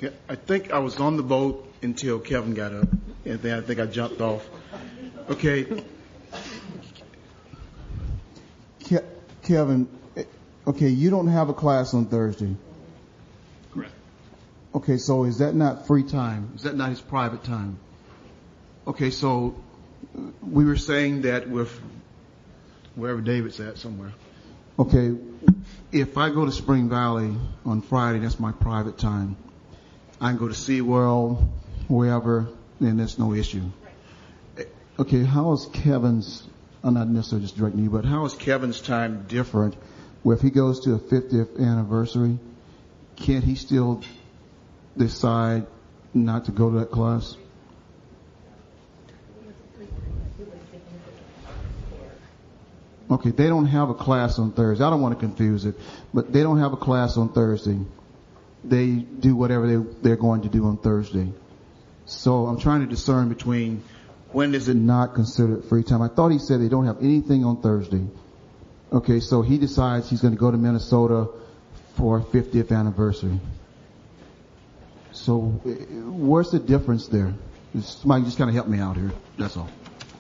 Yeah, I think I was on the boat until Kevin got up, and then I think I jumped off. Okay. Kevin, okay, you don't have a class on Thursday. Correct. Okay, so is that not free time? Is that not his private time? Okay, so we were saying that with wherever David's at somewhere. Okay, if I go to Spring Valley on Friday, that's my private time. I can go to SeaWorld, wherever, then there's no issue. Okay, how is Kevin's, I'm not necessarily just directing you, but how is Kevin's time different where if he goes to a 50th anniversary, can't he still decide not to go to that class? Okay, they don't have a class on Thursday. I don't want to confuse it, but they don't have a class on Thursday. They do whatever they're going to do on Thursday. So I'm trying to discern between when is it not considered free time. I thought he said they don't have anything on Thursday. Okay, so he decides he's going to go to Minnesota for 50th anniversary. So where's the difference there? Somebody just kind of help me out here. That's all.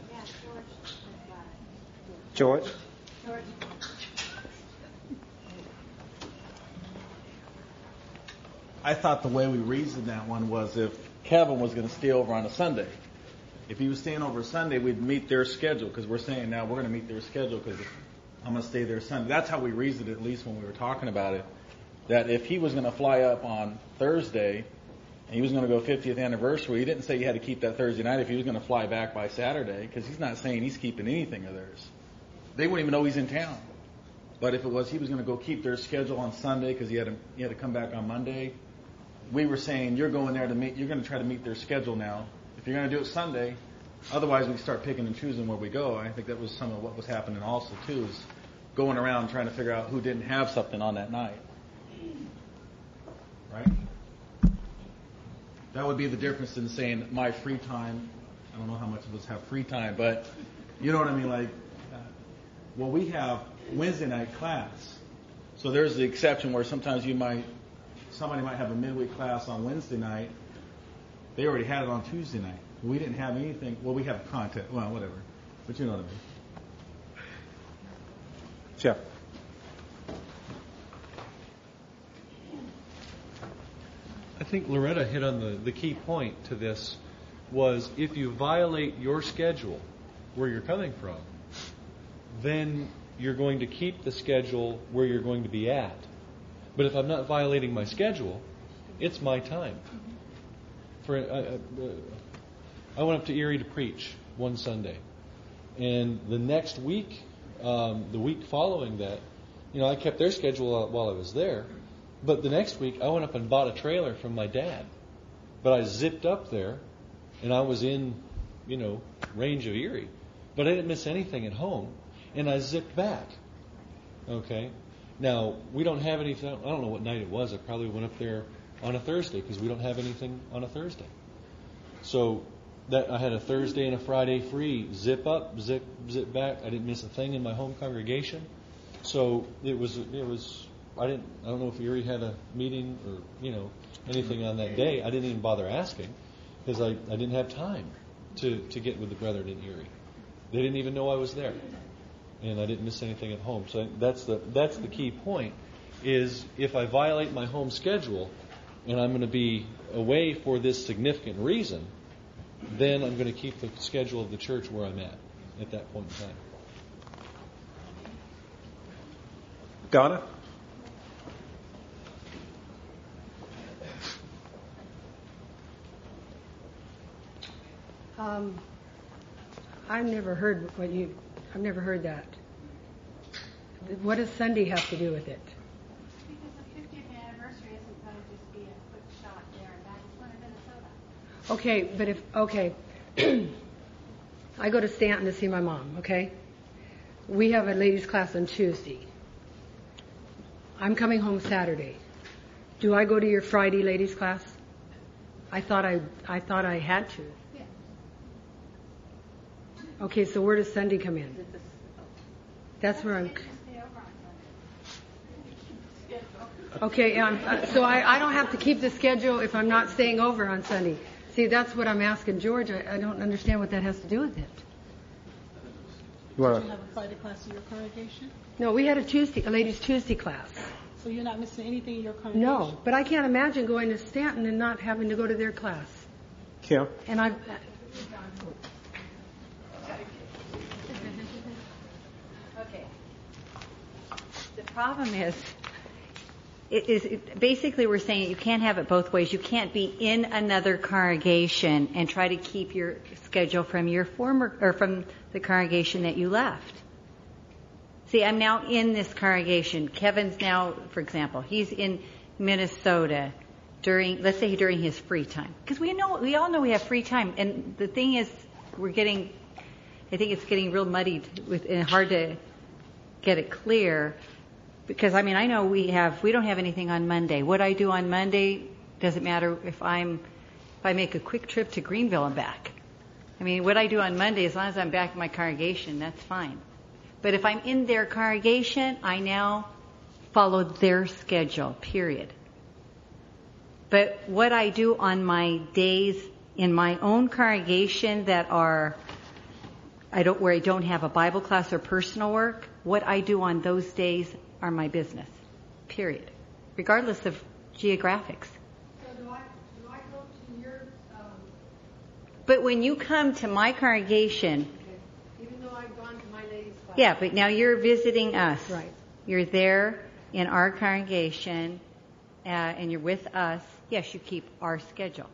George? I thought the way we reasoned that one was if Kevin was going to stay over on a Sunday. If he was staying over a Sunday, we'd meet their schedule because we're saying now we're going to meet their schedule because I'm going to stay there Sunday. That's how we reasoned it, at least when we were talking about it, that if he was going to fly up on Thursday and he was going to go 50th anniversary, he didn't say he had to keep that Thursday night if he was going to fly back by Saturday because he's not saying he's keeping anything of theirs. They wouldn't even know he's in town. But if it was he was going to go keep their schedule on Sunday because he had to come back on Monday, we were saying you're going there to meet. You're going to try to meet their schedule now. If you're going to do it Sunday, otherwise we start picking and choosing where we go. I think that was some of what was happening also too, is going around trying to figure out who didn't have something on that night. Right? That would be the difference in saying my free time. I don't know how much of us have free time, but you know what I mean. Like, well, we have Wednesday night class, so there's the exception where sometimes somebody might have a midweek class on Wednesday night. They already had it on Tuesday night. We didn't have anything. Well, we have content. Well, whatever. But you know what I mean. Jeff. I think Loretta hit on the key point to this was if you violate your schedule where you're coming from, then you're going to keep the schedule where you're going to be at. But if I'm not violating my schedule, it's my time. I went up to Erie to preach one Sunday, and the next week, the week following that, I kept their schedule while I was there. But the next week, I went up and bought a trailer from my dad. But I zipped up there, and I was in, range of Erie. But I didn't miss anything at home, and I zipped back. Okay? Now, we don't have anything. I don't know what night it was. I probably went up there on a Thursday because we don't have anything on a Thursday. So that I had a Thursday and a Friday free. Zip up, zip back. I didn't miss a thing in my home congregation. So it was. I don't know if Erie had a meeting or anything on that day. I didn't even bother asking because I didn't have time to get with the brethren in Erie. They didn't even know I was there, and I didn't miss anything at home. So that's the key point. Is if I violate my home schedule and I'm going to be away for this significant reason, then I'm going to keep the schedule of the church where I'm at that point in time. Donna? I've never heard that. What does Sunday have to do with it? Because the 50th anniversary isn't going to just be a quick shot there and back. It's going to Minnesota. Okay, I go to Stanton to see my mom, okay? We have a ladies' class on Tuesday. I'm coming home Saturday. Do I go to your Friday ladies' class? I thought I had to. Okay, so where does Sunday come in? That's where I'm. Okay, so I don't have to keep the schedule if I'm not staying over on Sunday. See, that's what I'm asking George. I don't understand what that has to do with it. You want Did you to? have a Friday class in your congregation? No, we had a ladies' Tuesday class. So you're not missing anything in your congregation? No, but I can't imagine going to Stanton and not having to go to their class. Kim? And I, Okay. The problem is, basically we're saying you can't have it both ways. You can't be in another congregation and try to keep your schedule from your former or from the congregation that you left. See, I'm now in this congregation. Kevin's now, for example, he's in Minnesota let's say during his free time, because we all know we have free time. And the thing is, I think it's getting real muddied and hard to get it clear. Because I know we don't have anything on Monday. What I do on Monday doesn't matter if I make a quick trip to Greenville and back. What I do on Monday, as long as I'm back in my congregation, that's fine. But if I'm in their congregation, I now follow their schedule, period. But what I do on my days in my own congregation where I don't have a Bible class or personal work, what I do on those days are my business, period, regardless of geographics. So do I go to your? But when you come to my congregation, Even though I've gone to my ladies' class. yeah, but now you're visiting us. Right. You're there in our congregation, and you're with us. Yes, you keep our schedule.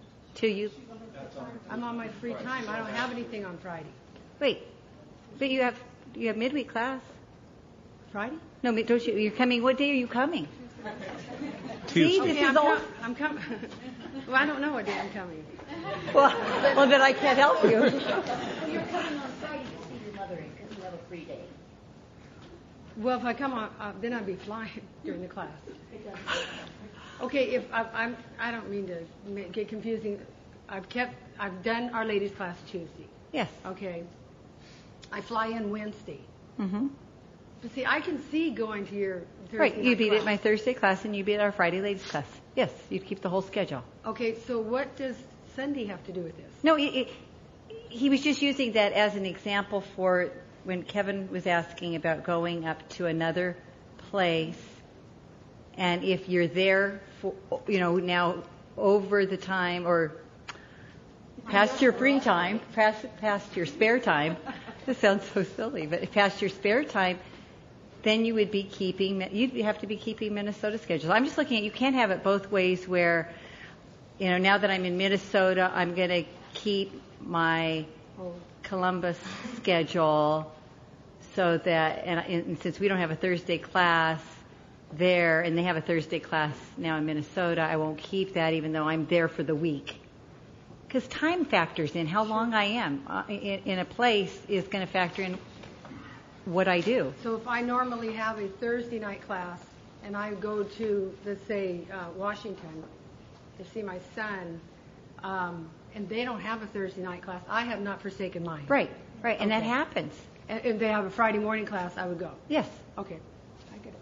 I'm on my free time. I don't have anything on Friday. Wait, but you have midweek class. Friday? No, don't you? You're coming. What day are you coming? See, Okay, this is all. I'm coming. Well, I don't know what day I'm coming. Well, then I can't help you. You're coming on Friday to see your mother because you have a free day. Well, if I come on, then I'd be flying during the class. Okay, if I don't mean to get confusing. I've done our ladies' class Tuesday. Yes. Okay. I fly in Wednesday. Mm-hmm. But see, I can see going to your Thursday Right. You'd night be class. at my Thursday class and you'd be at our Friday ladies class. Yes. You'd keep the whole schedule. Okay, so what does Sunday have to do with this? No, he was just using that as an example for when Kevin was asking about going up to another place. And if you're there for, now over the time or past your free time, past your spare time, this sounds so silly, but past your spare time, then you'd have to be keeping Minnesota schedules. I'm just looking at, you can't have it both ways where, now that I'm in Minnesota, I'm going to keep my Columbus schedule so that, and since we don't have a Thursday class there, and they have a Thursday class now in Minnesota, I won't keep that even though I'm there for the week. Because time factors in how long I am in a place is going to factor in what I do. So if I normally have a Thursday night class and I go to, let's say, Washington to see my son, and they don't have a Thursday night class, I have not forsaken mine. Right, and that Okay. happens. And if they have a Friday morning class, I would go. Yes. Okay, I get it.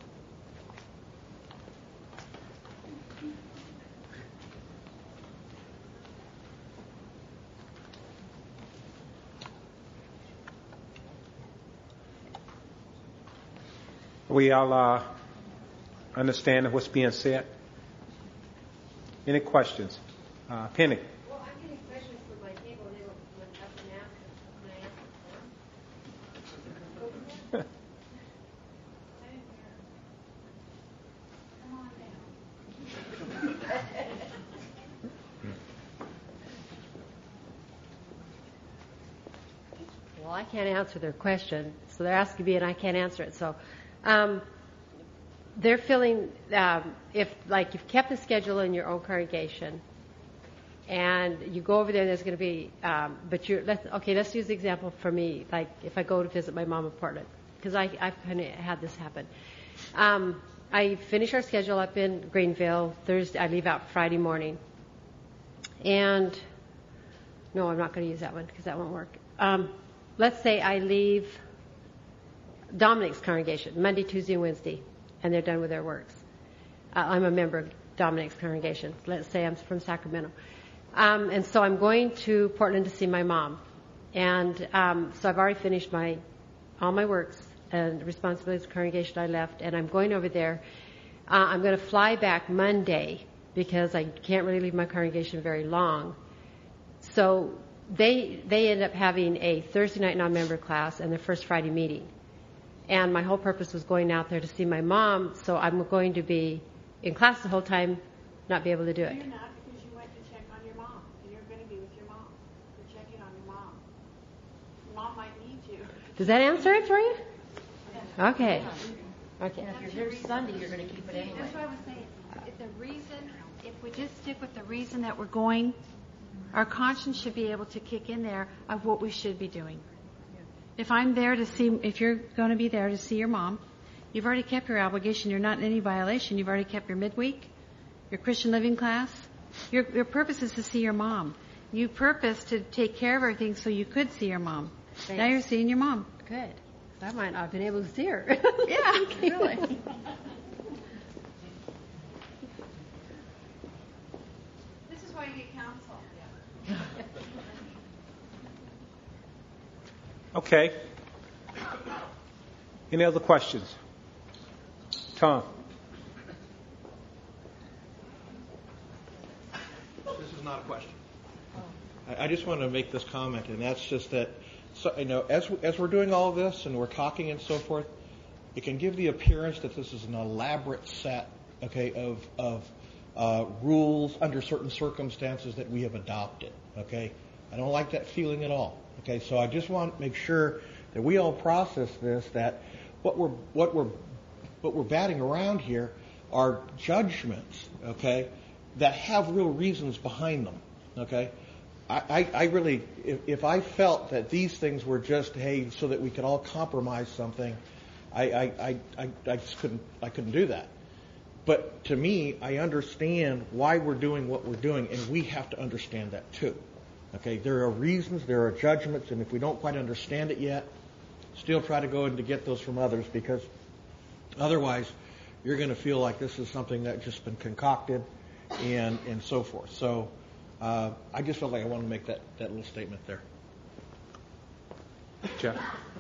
We all understand what's being said? Any questions? Penny? Well, I'm getting questions from my table, and they went up and asked them. Can I ask them? Come on down. Well, I can't answer their question, so they're asking me and I can't answer it. So they're feeling if you've kept the schedule in your own congregation and you go over there and there's going to be, let's use the example for me, like if I go to visit my mom in Portland, because I've kind of had this happen. I finish our schedule up in Greenville Thursday. I leave out Friday morning. And no, I'm not going to use that one because that won't work. Let's say I leave Dominic's congregation Monday, Tuesday, and Wednesday, and they're done with their works. I'm a member of Dominic's congregation. Let's say I'm from Sacramento. And so I'm going to Portland to see my mom. And so I've already finished all my works and responsibilities of the congregation I left, and I'm going over there. I'm going to fly back Monday because I can't really leave my congregation very long. So they end up having a Thursday night non-member class and their first Friday meeting. And my whole purpose was going out there to see my mom, so I'm going to be in class the whole time, not be able to do it. You're not, because you went to check on your mom. You're going to be with your mom. You're checking on your mom. Your mom might need you. Does that answer it for you? Okay. Okay. And if you're here Sunday, you're going to keep it anyway. That's what I was saying. If the reason, if we just stick with the reason that we're going, our conscience should be able to kick in there of what we should be doing. If I'm there to see, if you're going to be there to see your mom, you've already kept your obligation. You're not in any violation. You've already kept your midweek, your Christian living class. Your purpose is to see your mom. You purpose to take care of everything so you could see your mom. Thanks. Now you're seeing your mom. Good. I might not have been able to see her. Yeah, really. This is why you get counsel. Okay. Any other questions? Tom? This is not a question. I just want to make this comment, and that's just that, so, as we're doing all of this and we're talking and so forth, it can give the appearance that this is an elaborate set, okay, of rules under certain circumstances that we have adopted, okay? I don't like that feeling at all, okay? So I just want to make sure that we all process this, that what we're batting around here are judgments, okay, that have real reasons behind them, okay? I really, if I felt that these things were just, hey, so that we could all compromise something, I just couldn't do that. But to me, I understand why we're doing what we're doing, and we have to understand that too. Okay, there are reasons, there are judgments, and if we don't quite understand it yet, still try to go and to get those from others, because otherwise you're going to feel like this is something that's just been concocted and so forth. So I just felt like I wanted to make that little statement there. Jeff?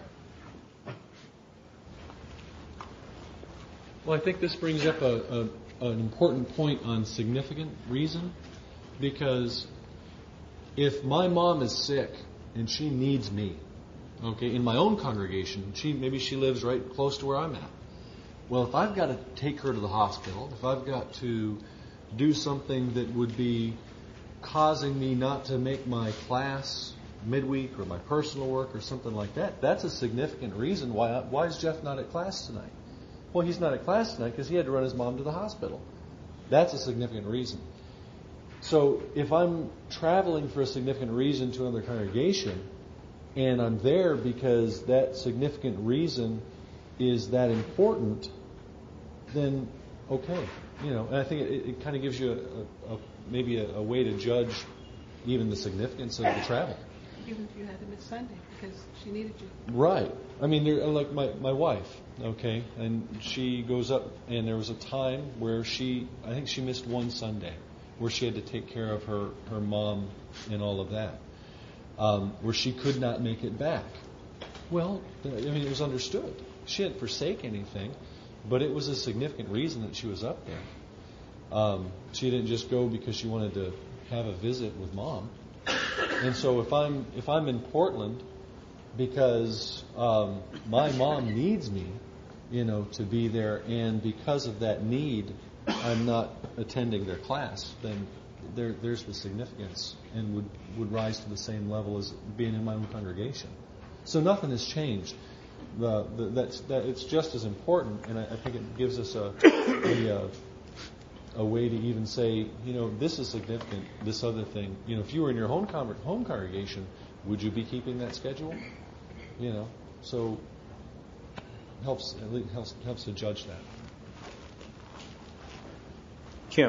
Well, I think this brings up an important point on significant reason, because if my mom is sick and she needs me, okay, in my own congregation, maybe she lives right close to where I'm at. Well, if I've got to take her to the hospital, if I've got to do something that would be causing me not to make my class midweek or my personal work or something like that, that's a significant reason why is Jeff not at class tonight? Well, he's not at class tonight because he had to run his mom to the hospital. That's a significant reason. So if I'm traveling for a significant reason to another congregation and I'm there because that significant reason is that important, then okay. And I think it kind of gives you maybe a way to judge even the significance of the travel. Even if you had to miss Sunday because she needed you. Right. I mean, like my wife, okay, and she goes up, and there was a time where I think she missed one Sunday, where she had to take care of her mom and all of that, where she could not make it back. Well, I mean, it was understood. She didn't forsake anything, but it was a significant reason that she was up there. She didn't just go because she wanted to have a visit with mom. And so if I'm in Portland because my mom needs me, to be there, and because of that need, I'm not attending their class, then there's the significance and would rise to the same level as being in my own congregation. So nothing has changed. It's just as important, and I think it gives us a way to even say, this is significant. This other thing, if you were in your home congregation, would you be keeping that schedule? So helps to judge that. Kim?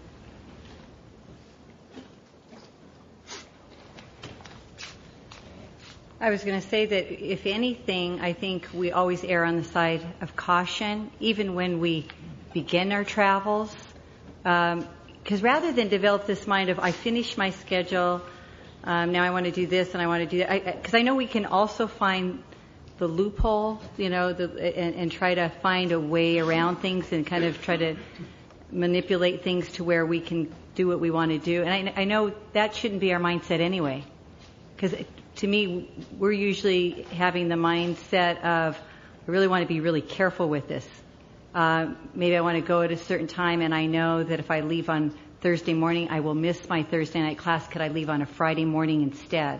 I was going to say that if anything, I think we always err on the side of caution, even when we begin our travels. Because rather than develop this mind of, I finished my schedule, now I want to do this and I want to do that, because I know we can also find the loophole, and try to find a way around things and kind of try to manipulate things to where we can do what we want to do. And I know that shouldn't be our mindset anyway. Because to me, we're usually having the mindset of, I really want to be really careful with this. Maybe I want to go at a certain time and I know that if I leave on Thursday morning, I will miss my Thursday night class. Could I leave on a Friday morning instead?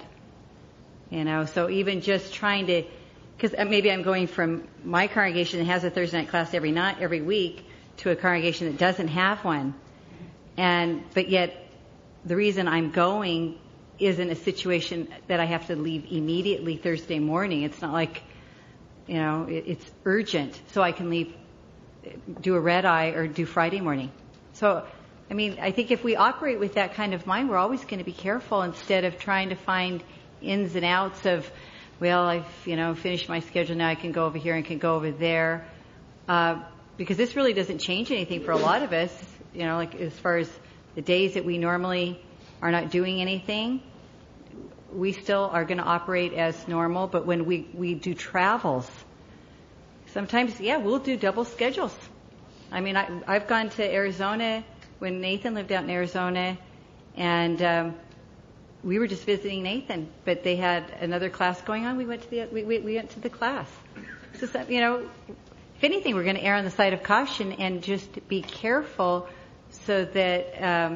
So even just trying to, because maybe I'm going from my congregation that has a Thursday night class every week to a congregation that doesn't have one. But yet the reason I'm going isn't a situation that I have to leave immediately Thursday morning. It's not like, it's urgent. So I can leave, do a red eye or do Friday morning. So, I think if we operate with that kind of mind, we're always going to be careful instead of trying to find ins and outs of, well, I've, finished my schedule now, I can go over here and can go over there. Because this really doesn't change anything for a lot of us, like as far as the days that we normally are not doing anything, we still are going to operate as normal. But when we do travels, sometimes, we'll do double schedules. I've gone to Arizona when Nathan lived out in Arizona, and we were just visiting Nathan, but they had another class going on. We went to the class. So, if anything, we're going to err on the side of caution and just be careful so that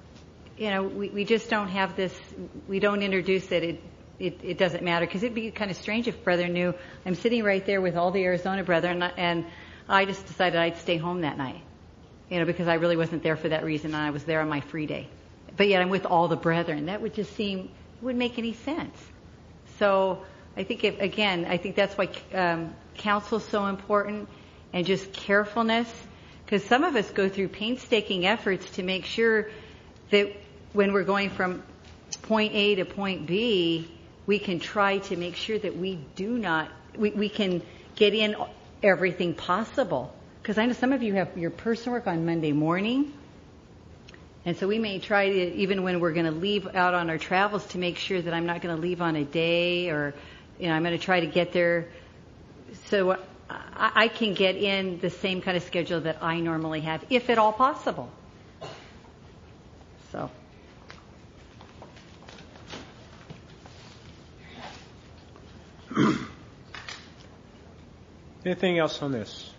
we just don't have this. We don't introduce that it doesn't matter, because it'd be kind of strange if brethren knew I'm sitting right there with all the Arizona brethren, and I just decided I'd stay home that night, because I really wasn't there for that reason, and I was there on my free day. But yet I'm with all the brethren. That would just seem, it wouldn't make any sense. So I think I think that's why counsel is so important, and just carefulness, because some of us go through painstaking efforts to make sure that when we're going from point A to point B, we can try to make sure that we can get in everything possible. Because I know some of you have your personal work on Monday morning. And so we may try to, even when we're going to leave out on our travels, to make sure that I'm not going to leave on a day, or, I'm going to try to get there so I can get in the same kind of schedule that I normally have, if at all possible. So. Anything else on this?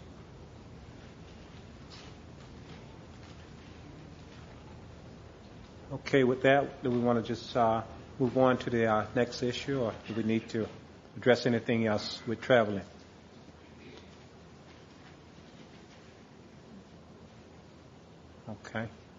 Okay, with that, do we want to just move on to the next issue, or do we need to address anything else with traveling? Okay.